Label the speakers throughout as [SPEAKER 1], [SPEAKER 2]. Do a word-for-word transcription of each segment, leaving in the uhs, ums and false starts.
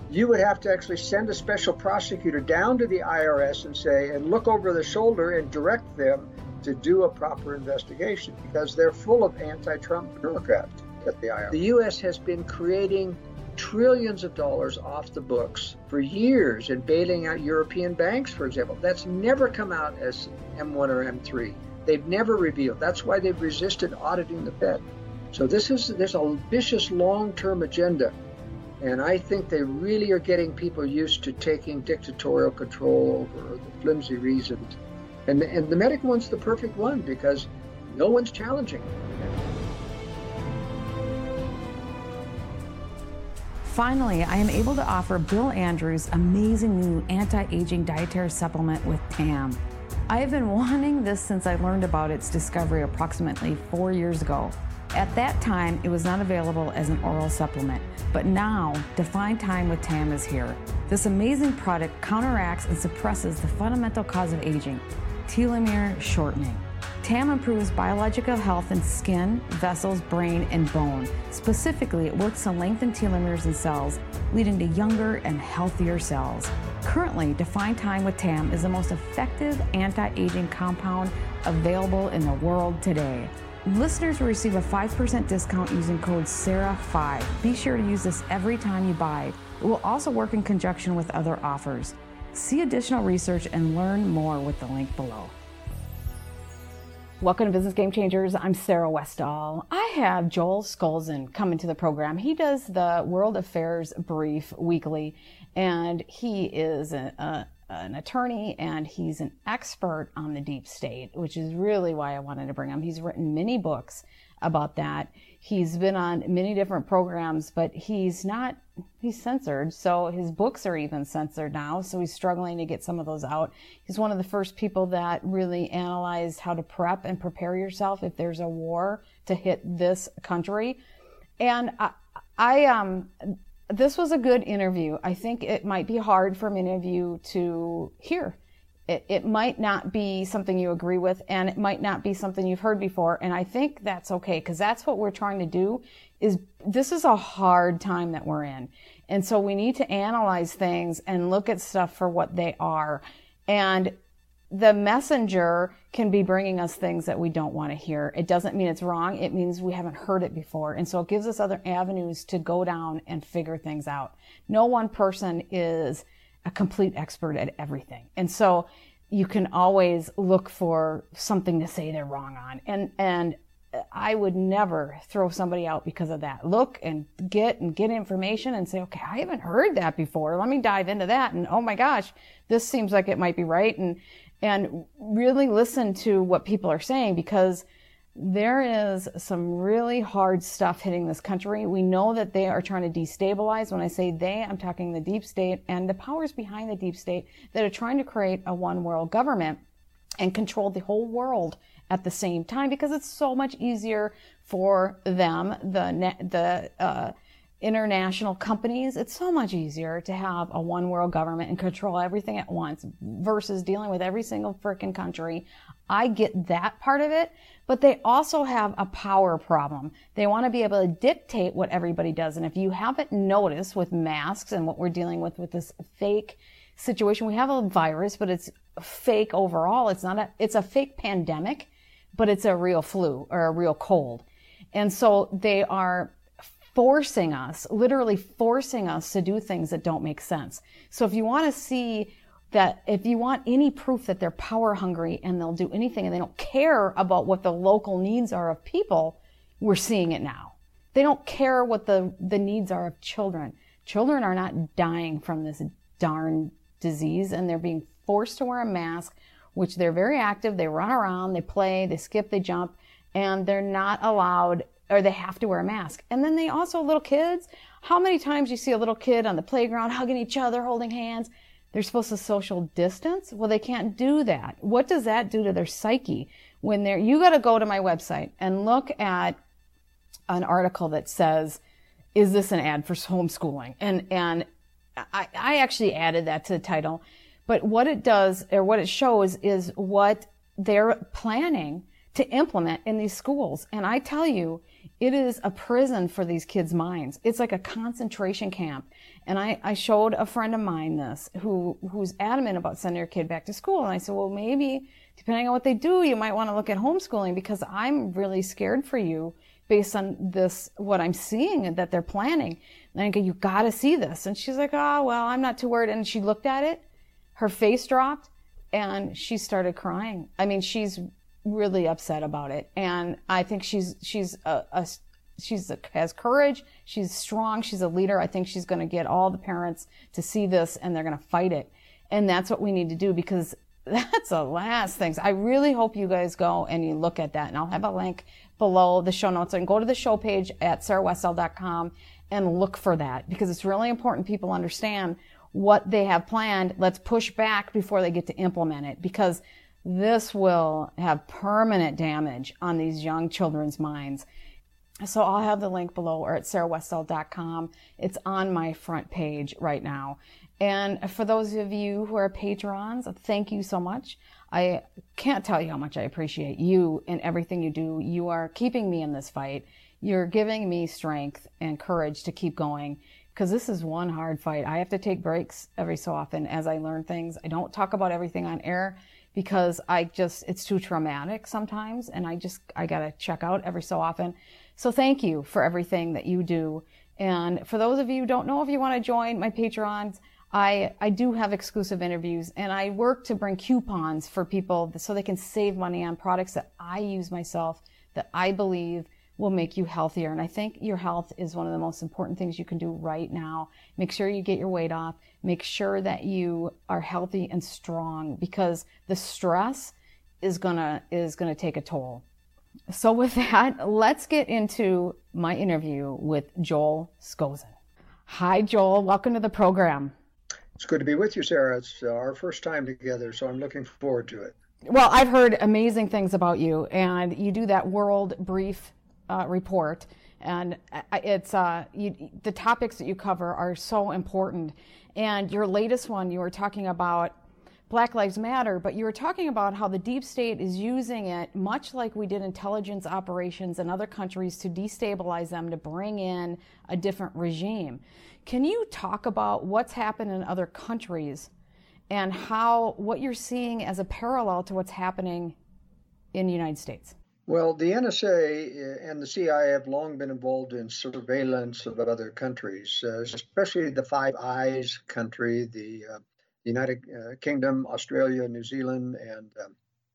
[SPEAKER 1] you would have to actually send a special prosecutor down to the I R S and say, and look over the shoulder and direct them to do a proper investigation, because they're full of anti-Trump bureaucrats at the I R S. The U S has been creating trillions of dollars off the books for years and bailing out European banks, for example. That's never come out as M one or M three. They've never revealed. That's why they've resisted auditing the Fed. So this is there's a vicious long-term agenda. And I think they really are getting people used to taking dictatorial control over the flimsy reasons. And, and the medical one's the perfect one because no one's challenging.
[SPEAKER 2] Finally, I am able to offer Bill Andrews' amazing new anti-aging dietary supplement with T A M. I have been wanting this since I learned about its discovery approximately four years ago. At that time, it was not available as an oral supplement, but now Define Time with T A M is here. This amazing product counteracts and suppresses the fundamental cause of aging, telomere shortening. T A M improves biological health in skin, vessels, brain, and bone. Specifically, it works to lengthen telomeres in cells, leading to younger and healthier cells. Currently, Define Time with T A M is the most effective anti-aging compound available in the world today. Listeners will receive a five percent discount using code Sarah five. Be sure to use this every time you buy. It will also work in conjunction with other offers. See additional research and learn more with the link below. Welcome to Business Game Changers. I'm Sarah Westall. I have Joel Skousen coming to the program. He does the World Affairs Brief weekly, and he is a, a an attorney, and he's an expert on the deep state, which is really why I wanted to bring him. He's written many books about that. He's been on many different programs, but he's not, he's censored. So his books are even censored now. So he's struggling to get some of those out. He's one of the first people that really analyzed how to prep and prepare yourself if there's a war to hit this country. And I, I um, This was a good interview. I think it might be hard for many of you to hear. It, it might not be something you agree with, and it might not be something you've heard before. And I think that's okay, because that's what we're trying to do. Is this is a hard time that we're in. And so we need to analyze things and look at stuff for what they are. And the messenger can be bringing us things that we don't want to hear. It doesn't mean it's wrong. It means we haven't heard it before. And so it gives us other avenues to go down and figure things out. No one person is a complete expert at everything. And so you can always look for something to say they're wrong on. And, and I would never throw somebody out because of that. Look and get and get information and say, okay, I haven't heard that before. Let me dive into that. And oh my gosh, this seems like it might be right. And And really listen to what people are saying, because there is some really hard stuff hitting this country. We know that they are trying to destabilize. When I say they, I'm talking the deep state and the powers behind the deep state that are trying to create a one world government and control the whole world at the same time, because it's so much easier for them, the, the, uh, international companies. It's so much easier to have a one world government and control everything at once versus dealing with every single freaking country. I get that part of it, but they also have a power problem. They want to be able to dictate what everybody does. And if you haven't noticed with masks and what we're dealing with with this fake situation, we have a virus, but it's fake overall. It's not a, it's a fake pandemic, but it's a real flu or a real cold. And so they are forcing us, literally forcing us to do things that don't make sense. So if you want to see that, if you want any proof that they're power hungry and they'll do anything and they don't care about what the local needs are of people, we're seeing it now. They don't care what the, the needs are of children. Children are not dying from this darn disease, and they're being forced to wear a mask, which they're very active. They run around, they play, they skip, they jump, and they're not allowed, or they have to wear a mask. And then they also, little kids, how many times you see a little kid on the playground hugging each other, holding hands? They're supposed to social distance? Well, they can't do that. What does that do to their psyche? When they're, you got to go to my website and look at an article that says, is this an ad for homeschooling? And, and I, I actually added that to the title. But what it does, or what it shows, is what they're planning to implement in these schools. And I tell you, It is a prison for these kids' minds. It's like a concentration camp. And I, I showed a friend of mine this who who's adamant about sending her kid back to school. And I said, well, maybe depending on what they do, you might want to look at homeschooling, because I'm really scared for you based on this, what I'm seeing that they're planning. And I go, you got to see this. And she's like, oh, well, I'm not too worried. And she looked at it, her face dropped, and she started crying. I mean, she's really upset about it, and I think she's she's a, a she's a, has courage. She's strong. She's a leader. I think she's going to get all the parents to see this, and they're going to fight it. And that's what we need to do, because that's the last things. I really hope you guys go and you look at that, and I'll have a link below the show notes. And go to the show page at sarah westall dot com and look for that, because it's really important people understand what they have planned. Let's push back before they get to implement it, because this will have permanent damage on these young children's minds. So I'll have the link below, or at sarah westall dot com. It's on my front page right now. And for those of you who are patrons, thank you so much. I can't tell you how much I appreciate you and everything you do. You are keeping me in this fight. You're giving me strength and courage to keep going, because this is one hard fight. I have to take breaks every so often as I learn things. I don't talk about everything on air, because I just, it's too traumatic sometimes, and I just, I gotta check out every so often. So thank you for everything that you do. And for those of you who don't know, if you want to join my Patrons, I, I do have exclusive interviews, and I work to bring coupons for people so they can save money on products that I use myself, that I believe will make you healthier. And I think your health is one of the most important things you can do right now. Make sure you get your weight off. Make sure that you are healthy and strong, because the stress is gonna is gonna take a toll. So with that, let's get into my interview with Joel Skousen. Hi, Joel. Welcome to the program.
[SPEAKER 1] It's good to be with you, Sarah. It's uh, our first time together, so I'm looking forward to it.
[SPEAKER 2] Well, I've heard amazing things about you, and you do that World Brief Uh, report, and it's uh, you, the topics that you cover are so important. And your latest one, you were talking about Black Lives Matter, but you were talking about how the deep state is using it, much like we did intelligence operations in other countries, to destabilize them, to bring in a different regime. Can you talk about what's happened in other countries and how what you're seeing as a parallel to what's happening in the United States?
[SPEAKER 1] Well, the N S A and the C I A have long been involved in surveillance of other countries, uh, especially the Five Eyes country, the uh, United uh, Kingdom, Australia, New Zealand, and um,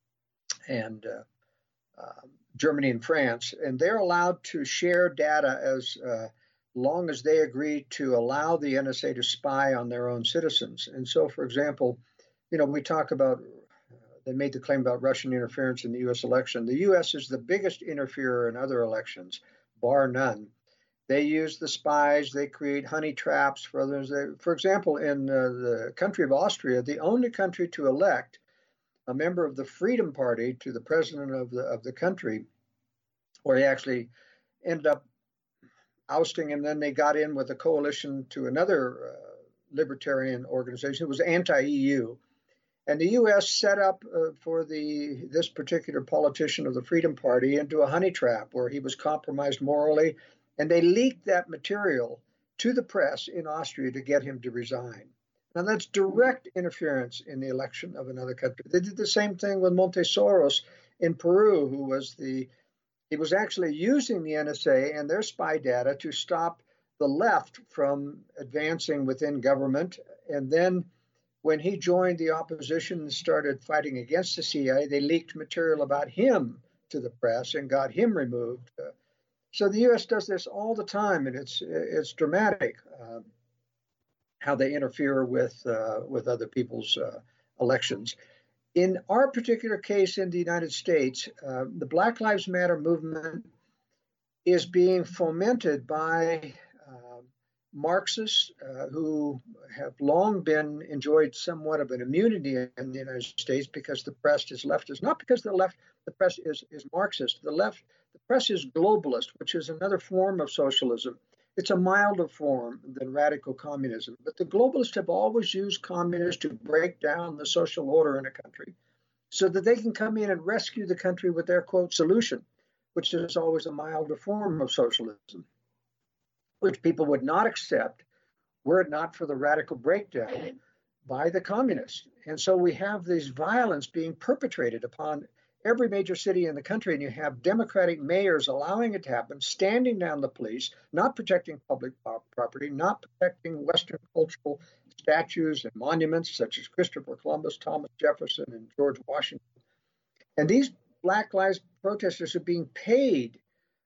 [SPEAKER 1] and uh, uh, Germany and France. And they're allowed to share data as uh, long as they agree to allow the N S A to spy on their own citizens. And so, for example, you know, we talk about They made the claim about Russian interference in the U S election. The U S is the biggest interferer in other elections, bar none. They use the spies. They create honey traps for others. They, for example, in uh, the country of Austria, the only country to elect a member of the Freedom Party to the president of the of the country, where he actually ended up ousting him. Then they got in with a coalition to another uh, libertarian organization. It was anti-E U. And the U S set up uh, for the this particular politician of the Freedom Party into a honey trap where he was compromised morally, and they leaked that material to the press in Austria to get him to resign. Now that's direct interference in the election of another country. They did the same thing with Montesinos in Peru, who was the he was actually using the N S A and their spy data to stop the left from advancing within government, and then when he joined the opposition and started fighting against the C I A, they leaked material about him to the press and got him removed. Uh, so the U S does this all the time, and it's it's dramatic uh, how they interfere with uh, with other people's uh, elections. In our particular case in the United States, uh, the Black Lives Matter movement is being fomented by uh, Marxists uh, who have long been enjoyed somewhat of an immunity in the United States because the press is leftist. Not because the left, the press is, is Marxist. The left, the press is globalist, which is another form of socialism. It's a milder form than radical communism. But the globalists have always used communists to break down the social order in a country so that they can come in and rescue the country with their, quote, solution, which is always a milder form of socialism, which people would not accept were it not for the radical breakdown by the communists. And so we have this violence being perpetrated upon every major city in the country, and you have Democratic mayors allowing it to happen, standing down the police, not protecting public property, not protecting Western cultural statues and monuments such as Christopher Columbus, Thomas Jefferson, and George Washington. And these Black Lives protesters are being paid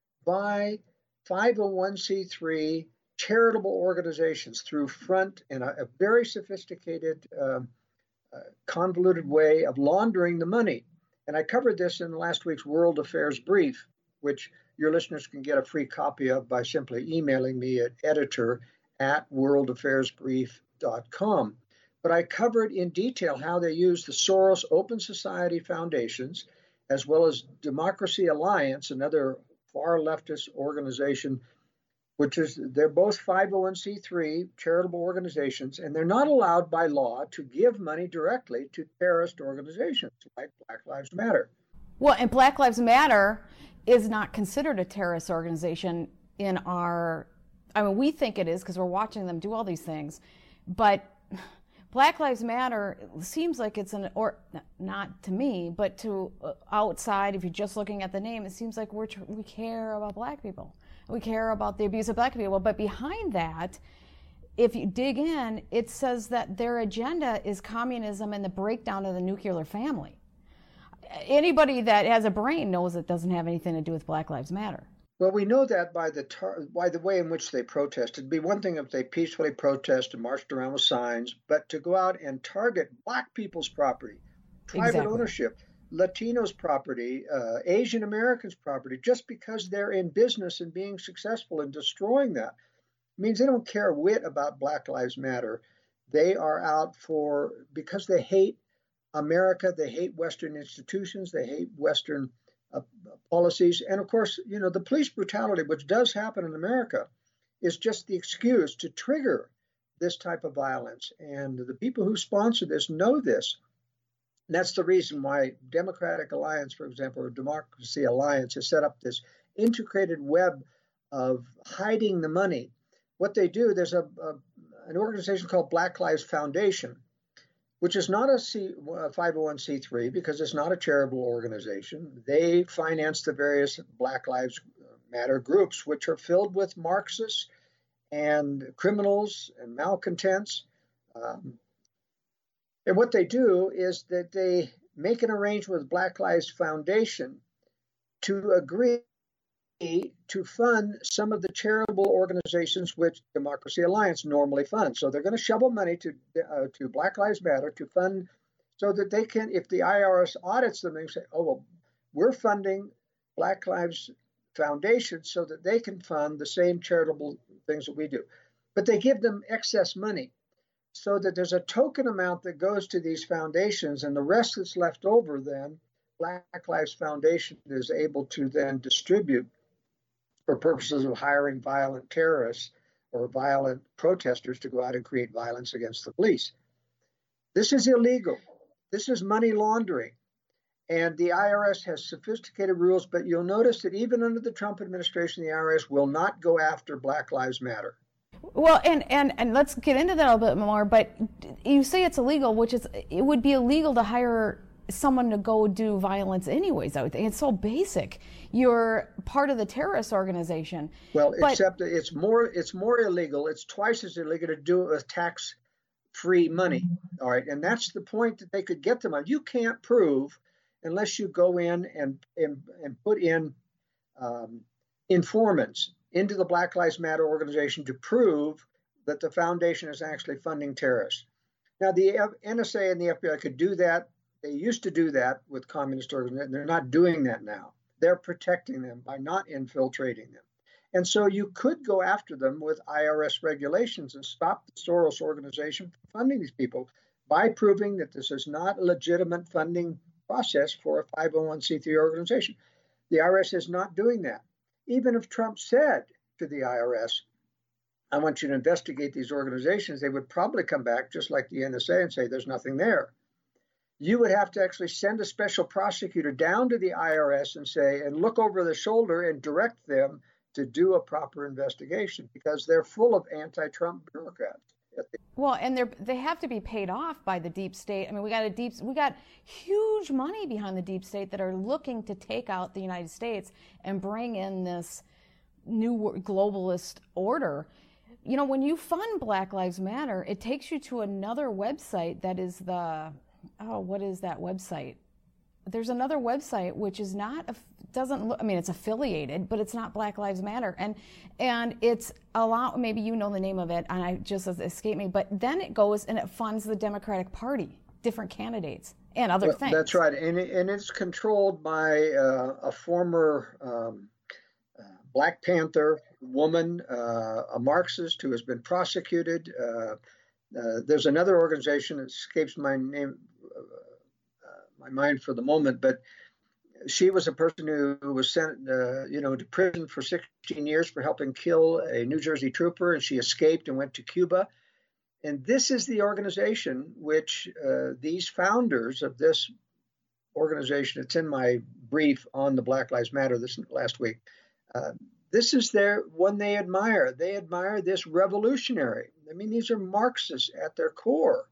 [SPEAKER 1] by five oh one c three charitable organizations through Front in a, a very sophisticated, uh, uh, convoluted way of laundering the money. And I covered this in last week's World Affairs Brief, which your listeners can get a free copy of by simply emailing me at editor at world affairs brief dot com. But I covered in detail how they use the Soros Open Society Foundations, as well as Democracy Alliance, another far leftist organization, which is, they're both five oh one c three charitable organizations, and they're not allowed by law to give money directly to terrorist organizations like Black Lives Matter.
[SPEAKER 2] Well, and Black Lives Matter is not considered a terrorist organization in our, I mean, we think it is because we're watching them do all these things, but Black Lives Matter seems like it's an, or not to me, but to outside, if you're just looking at the name, it seems like we're, we care about black people. We care about the abuse of black people. But behind that, if you dig in, it says that their agenda is communism and the breakdown of the nuclear family. Anybody that has a brain knows it doesn't have anything to do with Black Lives Matter.
[SPEAKER 1] Well, we know that by the tar- by the way in which they protested. It'd be one thing if they peacefully protested and marched around with signs, but to go out and target black people's property, private
[SPEAKER 2] Exactly.
[SPEAKER 1] ownership, Latinos' property, uh, Asian Americans' property, just because they're in business and being successful in destroying that, means they don't care a whit about Black Lives Matter. They are out for, because they hate America, they hate Western institutions, they hate Western uh, policies. And of course, you know, the police brutality, which does happen in America, is just the excuse to trigger this type of violence. And the people who sponsor this know this. And that's the reason why Democratic Alliance, for example, or Democracy Alliance has set up this integrated web of hiding the money. What they do, there's a, a an organization called Black Lives Foundation, which is not a C, uh, five oh one c three because it's not a charitable organization. They finance the various Black Lives Matter groups, which are filled with Marxists and criminals and malcontents. Um, and what they do is that they make an arrangement with Black Lives Foundation to agree to fund some of the charitable organizations which Democracy Alliance normally funds. So they're going to shovel money to uh, to Black Lives Matter to fund, so that they can, if the I R S audits them, they say, oh, well, we're funding Black Lives Foundation so that they can fund the same charitable things that we do. But they give them excess money so that there's a token amount that goes to these foundations, and the rest that's left over then, Black Lives Foundation is able to then distribute for purposes of hiring violent terrorists or violent protesters to go out and create violence against the police. This is illegal. This is money laundering. And the I R S has sophisticated rules, but you'll notice that even under the Trump administration, the I R S will not go after Black Lives Matter.
[SPEAKER 2] Well, and, and, and let's get into that a little bit more, but you say it's illegal, which is, it would be illegal to hire someone to go do violence anyways, I would think. It's so basic. You're part of the terrorist organization.
[SPEAKER 1] Well,
[SPEAKER 2] but,
[SPEAKER 1] except it's more it's more illegal. It's twice as illegal to do it with tax-free money. All right. And that's the point, that they could get the money. You can't prove, unless you go in and and, and put in um, informants into the Black Lives Matter organization to prove that the foundation is actually funding terrorists. Now, the N S A and the F B I could do that. They used to do that with communist organizations. They're not doing that now. They're protecting them by not infiltrating them. And so you could go after them with I R S regulations and stop the Soros organization from funding these people by proving that this is not a legitimate funding process for a five oh one c three organization. The I R S is not doing that. Even if Trump said to the I R S, I want you to investigate these organizations, they would probably come back just like the N S A and say there's nothing there. you would have to actually send a special prosecutor down to the I R S and say, and look over the shoulder and direct them to do a proper investigation because they're full of anti-Trump bureaucrats.
[SPEAKER 2] Well, and they're they have to be paid off by the deep state. I mean, we got a deep we got huge money behind the deep state that are looking to take out the United States and bring in this new globalist order. You know, when you fund Black Lives Matter, it takes you to another website that is the oh, what is that website? There's another website which is not doesn't look. I mean, it's affiliated, but it's not Black Lives Matter, and and it's a lot. Maybe you know the name of it, and I just escaped me. But then it goes and it funds the Democratic Party, different candidates, and other
[SPEAKER 1] well,
[SPEAKER 2] things.
[SPEAKER 1] That's right, and it, and it's controlled by uh, a former um, uh, Black Panther woman, uh, a Marxist who has been prosecuted. Uh, uh, there's another organization that escapes my name. Uh, my mind for the moment, but she was a person who, who was sent, uh, you know, to prison for sixteen years for helping kill a New Jersey trooper, and she escaped and went to Cuba. And this is the organization which uh, these founders of this organization, it's in my brief on the Black Lives Matter this last week, uh, this is their one they admire. They admire this revolutionary. I mean, these are Marxists at their core.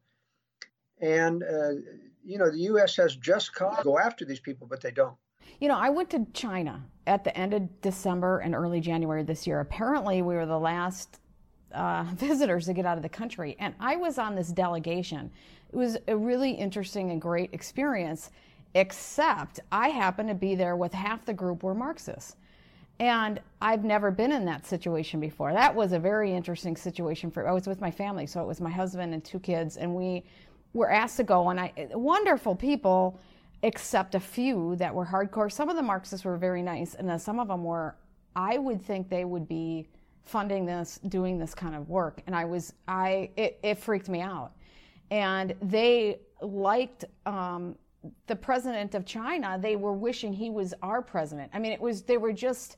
[SPEAKER 1] And, uh, you know, the U S has just cause to go after these people, but they don't.
[SPEAKER 2] You know, I went to China at the end of December and early January this year. Apparently, we were the last uh, visitors to get out of the country. And I was on this delegation. It was a really interesting and great experience, except I happened to be there with half the group were Marxists. And I've never been in that situation before. That was a very interesting situation for, I was with my family. So it was my husband and two kids, and we were asked to go, and I, wonderful people, except a few that were hardcore. Some of the Marxists were very nice, and then some of them were, I would think they would be funding this, doing this kind of work. And I was, I, it, it freaked me out. And they liked um, the president of China. They were wishing he was our president. I mean, it was, they were just,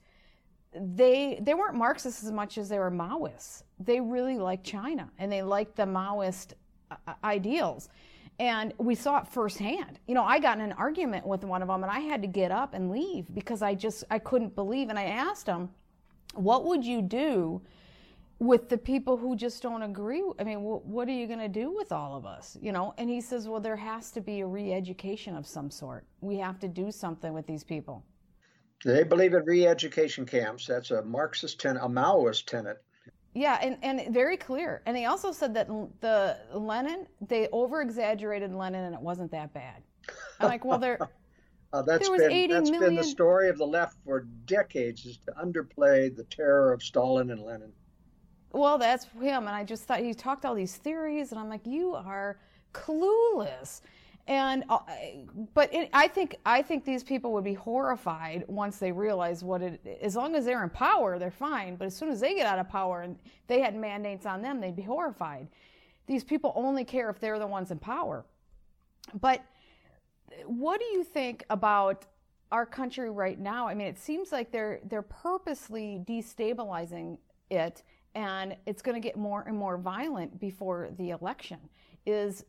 [SPEAKER 2] they, they weren't Marxists as much as they were Maoists. They really liked China, and they liked the Maoist ideals, and we saw it firsthand. You know, I got in an argument with one of them, and I had to get up and leave because I just I couldn't believe. And I asked him, "What would you do with the people who just don't agree? I mean, wh- what are you going to do with all of us? You know?" And he says, "Well, there has to be a re-education of some sort. We have to do something with these people."
[SPEAKER 1] They believe in re-education camps. That's a Marxist tenet, a Maoist tenet.
[SPEAKER 2] Yeah, and, and very clear. And he also said that the Lenin, they over-exaggerated Lenin, and it wasn't that bad. I'm like, well, there,
[SPEAKER 1] uh, that's
[SPEAKER 2] there was
[SPEAKER 1] been,
[SPEAKER 2] eighty
[SPEAKER 1] that's
[SPEAKER 2] million...
[SPEAKER 1] been the story of the left for decades, is to underplay the terror of Stalin and Lenin.
[SPEAKER 2] Well, that's him. And I just thought, he talked all these theories, and I'm like, you are clueless. And uh, but it, I think I think these people would be horrified once they realize what it. As long as they're in power, they're fine. But as soon as they get out of power and they had mandates on them, they'd be horrified. These people only care if they're the ones in power. But what do you think about our country right now? I mean, it seems like they're they're purposely destabilizing it, and it's going to get more and more violent before the election. Is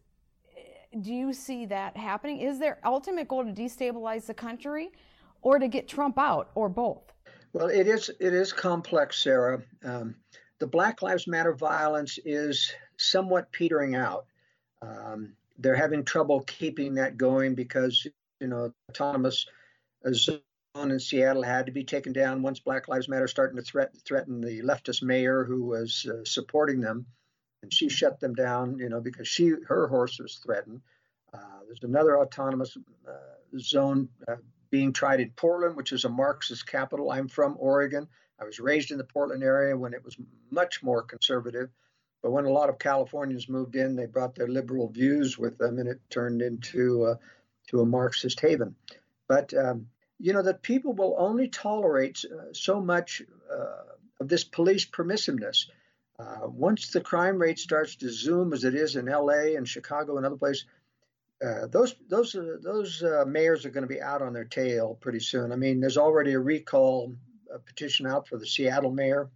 [SPEAKER 2] Do you see that happening? Is their ultimate goal to destabilize the country, or to get Trump out, or both?
[SPEAKER 1] Well, it is it is complex, Sarah. Um, the Black Lives Matter violence is somewhat petering out. Um, they're having trouble keeping that going because, you know, autonomous zone in Seattle had to be taken down once Black Lives Matter started to threat, threaten the leftist mayor who was uh, supporting them. And she shut them down, you know, because she her horse was threatened. Uh, there's another autonomous uh, zone uh, being tried in Portland, which is a Marxist capital. I'm from Oregon. I was raised in the Portland area when it was much more conservative. But when a lot of Californians moved in, they brought their liberal views with them, and it turned into uh, to a Marxist haven. But um, you know that people will only tolerate uh, so much uh, of this police permissiveness. Uh, once the crime rate starts to zoom, as it is in L A and Chicago and other places, uh, those those uh, those uh, mayors are going to be out on their tail pretty soon. I mean, there's already a recall a petition out for the Seattle mayor.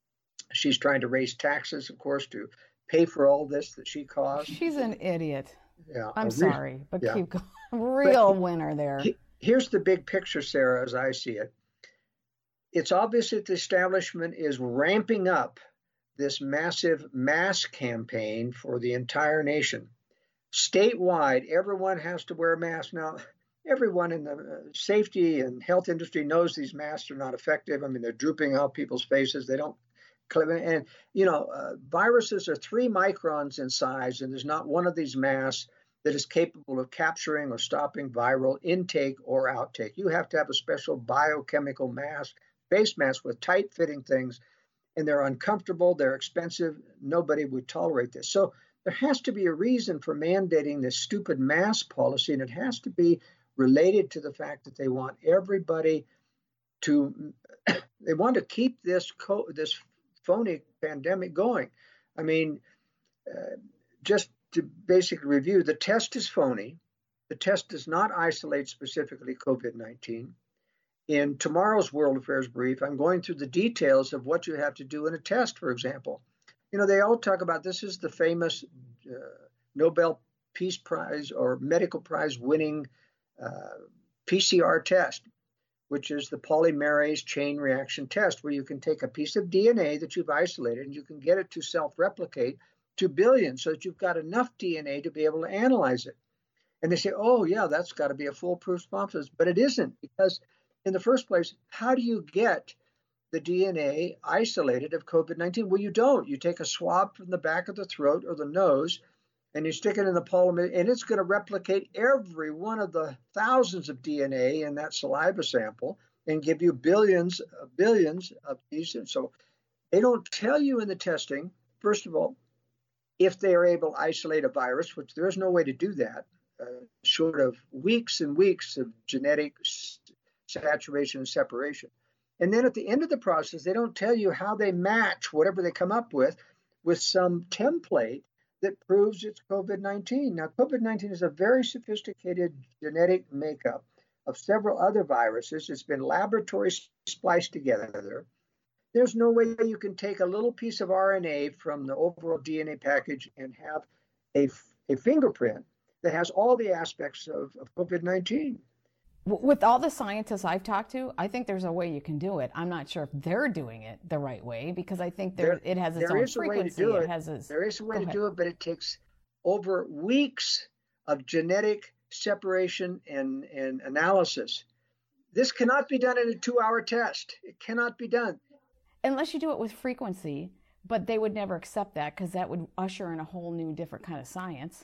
[SPEAKER 1] She's trying to raise taxes, of course, to pay for all this that she caused.
[SPEAKER 2] She's an idiot.
[SPEAKER 1] Yeah,
[SPEAKER 2] I'm
[SPEAKER 1] a real,
[SPEAKER 2] sorry, but
[SPEAKER 1] yeah.
[SPEAKER 2] keep going.
[SPEAKER 1] But
[SPEAKER 2] Real winner there.
[SPEAKER 1] he, here's the big picture, Sarah, as I see it. It's obvious that the establishment is ramping up this massive mask campaign for the entire nation. Statewide, everyone has to wear a mask. Now, everyone in the uh, safety and health industry knows these masks are not effective. I mean, they're drooping out people's faces. They don't, and you know, uh, viruses are three microns in size, and there's not one of these masks that is capable of capturing or stopping viral intake or outtake. You have to have a special biochemical mask, face mask with tight fitting things, and they're uncomfortable, they're expensive. Nobody would tolerate this. So there has to be a reason for mandating this stupid mask policy, and it has to be related to the fact that they want everybody to, they want to keep this co- this phony pandemic going. I mean, uh, just to basically review, the test is phony. The test does not isolate specifically COVID nineteen. In tomorrow's World Affairs Brief, I'm going through the details of what you have to do in a test, for example. You know, they all talk about this is the famous uh, Nobel Peace Prize or Medical Prize winning uh, P C R test, which is the polymerase chain reaction test, where you can take a piece of D N A that you've isolated and you can get it to self-replicate to billions so that you've got enough D N A to be able to analyze it. And they say, oh, yeah, that's got to be a foolproof process. But it isn't, because in the first place, how do you get the D N A isolated of COVID nineteen? Well, you don't. You take a swab from the back of the throat or the nose, and you stick it in the polymer, and it's going to replicate every one of the thousands of D N A in that saliva sample and give you billions, billions of these. And so they don't tell you in the testing, first of all, if they are able to isolate a virus, which there is no way to do that, uh, short of weeks and weeks of genetic saturation and separation. And then at the end of the process, they don't tell you how they match whatever they come up with with some template that proves it's COVID nineteen. Now, COVID nineteen is a very sophisticated genetic makeup of several other viruses. It's been laboratory spliced together. There's no way you can take a little piece of R N A from the overall D N A package and have a, a fingerprint that has all the aspects of, of COVID nineteen.
[SPEAKER 2] With all the scientists I've talked to, I think there's a way you can do it. I'm not sure if they're doing it the right way, because I think there, it has its
[SPEAKER 1] there
[SPEAKER 2] own
[SPEAKER 1] is
[SPEAKER 2] frequency.
[SPEAKER 1] A way to do it.
[SPEAKER 2] It has its,
[SPEAKER 1] there is a way
[SPEAKER 2] Go
[SPEAKER 1] to
[SPEAKER 2] ahead.
[SPEAKER 1] do it, but it takes over weeks of genetic separation and, and analysis. This cannot be done in a two-hour test. It cannot be done.
[SPEAKER 2] Unless you do it with frequency, but they would never accept that because that would usher in a whole new different kind of science.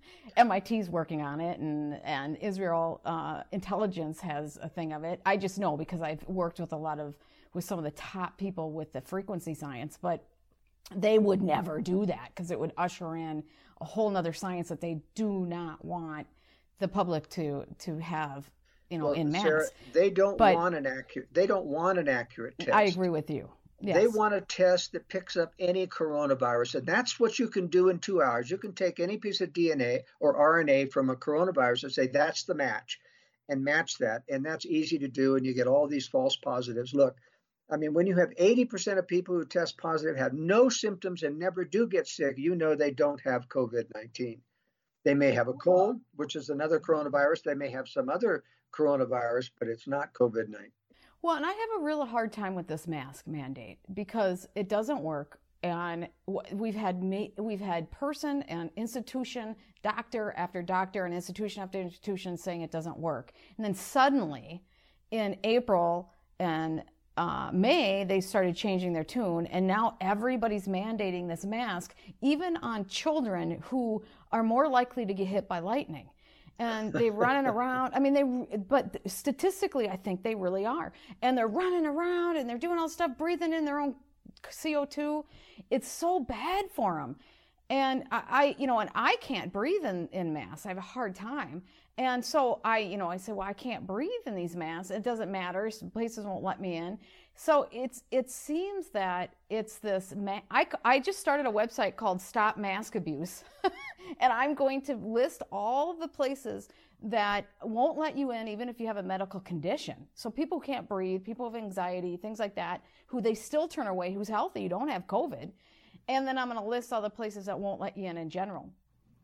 [SPEAKER 2] M I T's working on it, and, and Israel uh, intelligence has a thing of it. I just know because I've worked with a lot of, with some of the top people with the frequency science, but they would never do that because it would usher in a whole nother science that they do not want the public to, to have, you know,
[SPEAKER 1] well,
[SPEAKER 2] in mass.
[SPEAKER 1] Sarah, they don't
[SPEAKER 2] but
[SPEAKER 1] want an accurate, they don't want an accurate test.
[SPEAKER 2] I agree with you. Yes.
[SPEAKER 1] They want a test that picks up any coronavirus, and that's what you can do in two hours. You can take any piece of D N A or R N A from a coronavirus and say, that's the match, and match that. And that's easy to do, and you get all these false positives. Look, I mean, when you have eighty percent of people who test positive have no symptoms and never do get sick, you know they don't have COVID nineteen. They may have a cold, which is another coronavirus. They may have some other coronavirus, but it's not COVID nineteen.
[SPEAKER 2] Well, and I have a real hard time with this mask mandate because it doesn't work. And we've had we've had person and institution, doctor after doctor and institution after institution saying it doesn't work. And then suddenly in April and uh, May, they started changing their tune. And now everybody's mandating this mask, even on children who are more likely to get hit by lightning. And they're running around. I mean, they, but statistically, I think they really are. And they're running around and they're doing all this stuff, breathing in their own C O two. It's so bad for them. And I, I you know, and I can't breathe in, in masks. I have a hard time. And so I, you know, I said, well, I can't breathe in these masks. It doesn't matter. Places won't let me in. So it's, it seems that it's this, ma- I, I just started a website called Stop Mask Abuse. And I'm going to list all of the places that won't let you in, even if you have a medical condition. So people who can't breathe, people with anxiety, things like that, who they still turn away, who's healthy, you don't have COVID. And then I'm going to list all the places that won't let you in in general.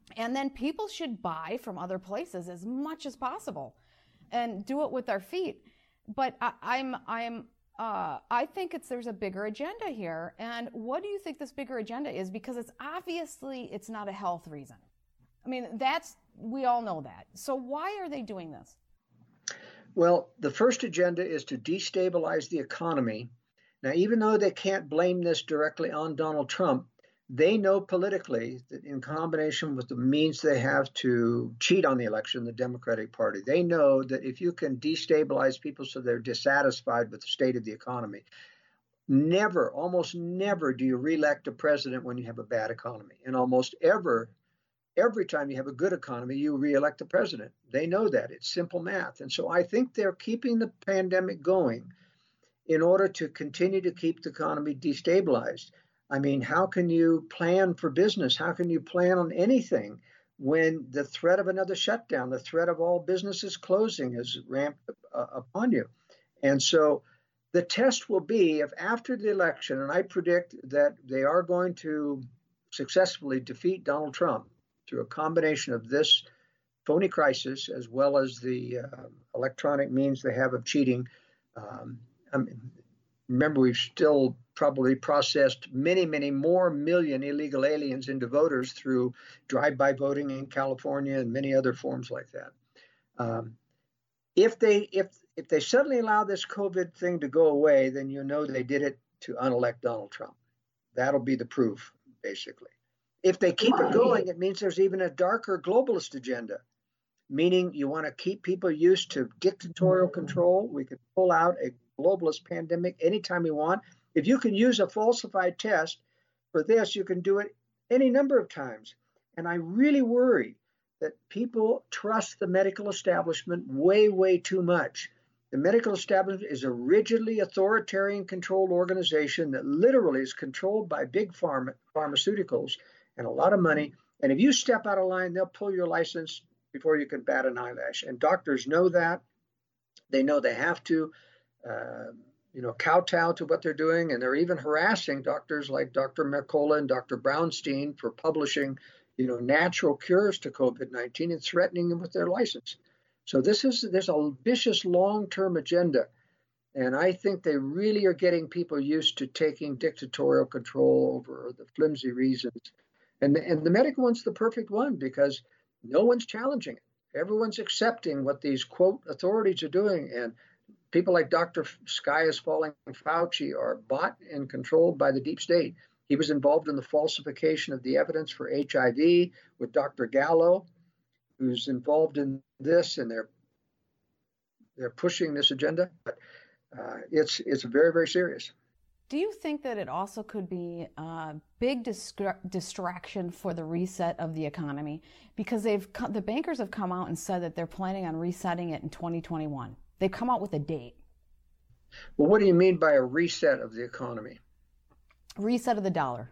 [SPEAKER 2] And then people should buy from other places as much as possible and do it with their feet. But I, I'm, I'm, uh, I think it's, there's a bigger agenda here. And what do you think this bigger agenda is? Because it's obviously, it's not a health reason. I mean, that's, we all know that. So why are they doing this?
[SPEAKER 1] Well, the first agenda is to destabilize the economy. Now, even though they can't blame this directly on Donald Trump, they know politically that in combination with the means they have to cheat on the election, the Democratic Party, they know that if you can destabilize people so they're dissatisfied with the state of the economy, never, almost never do you reelect a president when you have a bad economy. And almost ever, every time you have a good economy, you reelect the president. They know that. It's simple math. And so I think they're keeping the pandemic going in order to continue to keep the economy destabilized. I mean, how can you plan for business? How can you plan on anything when the threat of another shutdown, the threat of all businesses closing is ramped uh, upon you? And so the test will be if after the election, and I predict that they are going to successfully defeat Donald Trump through a combination of this phony crisis as well as the uh, electronic means they have of cheating. Um, I mean, remember, we've still probably processed many, many more million illegal aliens into voters through drive-by voting in California and many other forms like that. Um, if they if if they suddenly allow this COVID thing to go away, then you know they did it to unelect Donald Trump. That'll be the proof, basically. If they keep it going, it means there's even a darker globalist agenda, meaning you want to keep people used to dictatorial control. We could pull out a globalist pandemic anytime we want. If you can use a falsified test for this, you can do it any number of times. And I really worry that people trust the medical establishment way, way too much. The medical establishment is a rigidly authoritarian controlled organization that literally is controlled by big pharma, pharmaceuticals and a lot of money. And if you step out of line, they'll pull your license before you can bat an eyelash. And doctors know that. They know they have to. Uh, you know, kowtow to what they're doing, and they're even harassing doctors like Doctor Mercola and Doctor Brownstein for publishing, you know, natural cures to COVID nineteen and threatening them with their license. So this is, there's a vicious long-term agenda, and I think they really are getting people used to taking dictatorial control over the flimsy reasons. And, and the medical one's the perfect one because no one's challenging it. Everyone's accepting what these, quote, authorities are doing, and people like Doctor Sky is Falling Fauci are bought and controlled by the deep state. He was involved in the falsification of the evidence for H I V with Doctor Gallo, who's involved in this, and they're they're pushing this agenda. But uh, it's it's very, very serious.
[SPEAKER 2] Do you think that it also could be a big distra- distraction for the reset of the economy? Because they've the bankers have come out and said that they're planning on resetting it in twenty twenty-one. They come out with a date.
[SPEAKER 1] Well, what do you mean by a reset of the economy?
[SPEAKER 2] Reset of the dollar.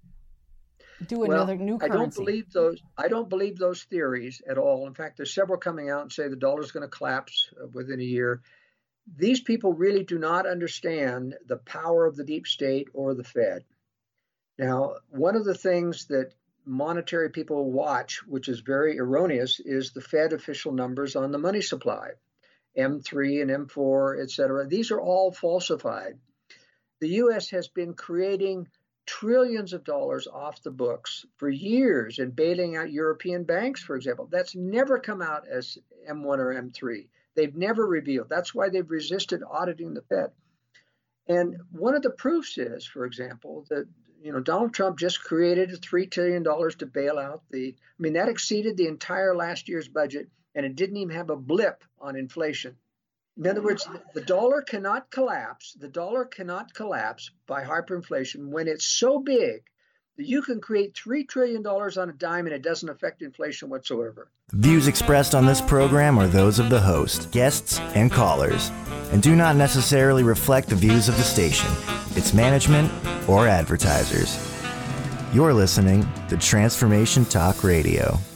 [SPEAKER 2] Do another
[SPEAKER 1] well,
[SPEAKER 2] new currency.
[SPEAKER 1] I don't believe those. I don't believe those theories at all. In fact, there's several coming out and say the dollar is going to collapse within a year. These people really do not understand the power of the deep state or the Fed. Now, one of the things that monetary people watch, which is very erroneous, is the Fed official numbers on the money supply. M three and M four, et cetera. These are all falsified. The U S has been creating trillions of dollars off the books for years and bailing out European banks, for example. That's never come out as M one or M three. They've never revealed. That's why they've resisted auditing the Fed. And one of the proofs is, for example, that you know Donald Trump just created three trillion dollars to bail out the, I mean, that exceeded the entire last year's budget. And it didn't even have a blip on inflation. In other words, the dollar cannot collapse. The dollar cannot collapse by hyperinflation when it's so big that you can create three trillion dollars on a dime and it doesn't affect inflation whatsoever.
[SPEAKER 3] The views expressed on this program are those of the host, guests, and callers, and do not necessarily reflect the views of the station, its management, or advertisers. You're listening to Transformation Talk Radio.